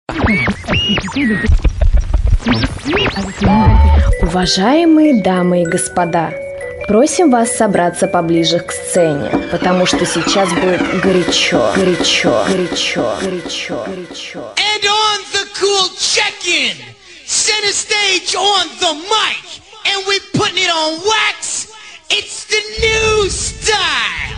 Уважаемые дамы и господа, просим вас собраться поближе к сцене, потому что сейчас будет горячо. And on the cool check-in, center stage on the mic, and we're putting it on wax. It's the new style.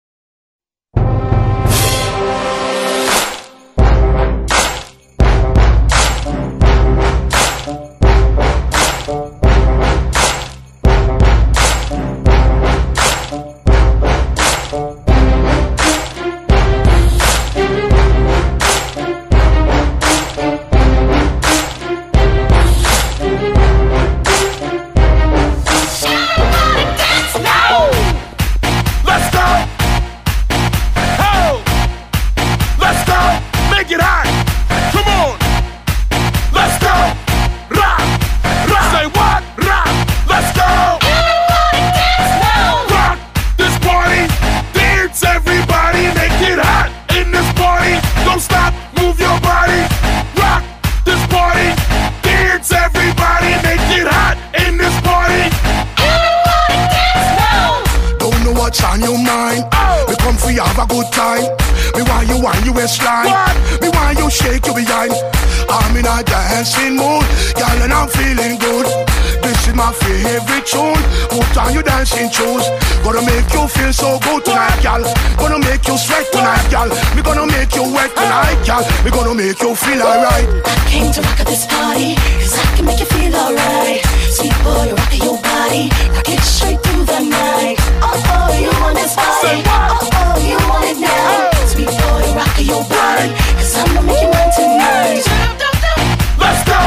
On your mind, we come for you have a good time. Me want you on your waistline. Me want you shake your behind. I'm in a dancing mood, girl, and I'm feeling good. This is my favorite tune. Put on your dancing shoes. Gonna make you feel so good tonight, girl. Gonna make you sweat tonight, girl. Me gonna make you wet tonight, girl. Me gonna make you feel alright. I came to rock at this party, cause I can make you feel alright. Sweet boy, rock your body, rock it straight through the night. Oh, you want this body? Oh, you want it now? Sweet boy, rock your body, cause I'ma make you mine tonight. Let's go!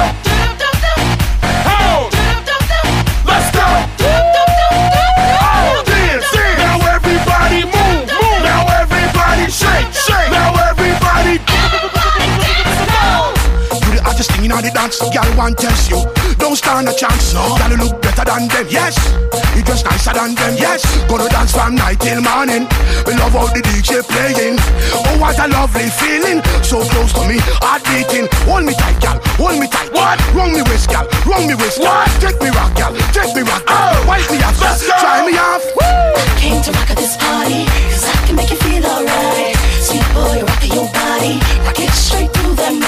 Oh! Let's go! Oh, dance! Now everybody move! Now everybody shake! Now everybody do the hottest thing in the dance, girl want test you. Don't stand a chance, no. Girl, you look better than them, yes. You dress nicer than them, yes. Gonna dance from night till morning. We love how the DJ playing. Oh, what a lovely feeling. So close to me, heart beating. Hold me tight, girl, hold me tight. What? Wrong me waist, girl, wrong me waist. What? Take me rock, girl, take me rock, girl. Wipe me off, try me off. Woo! I came to rock at this party, cause I can make you feel alright. Sweet boy, rock your body, rock it straight through the night.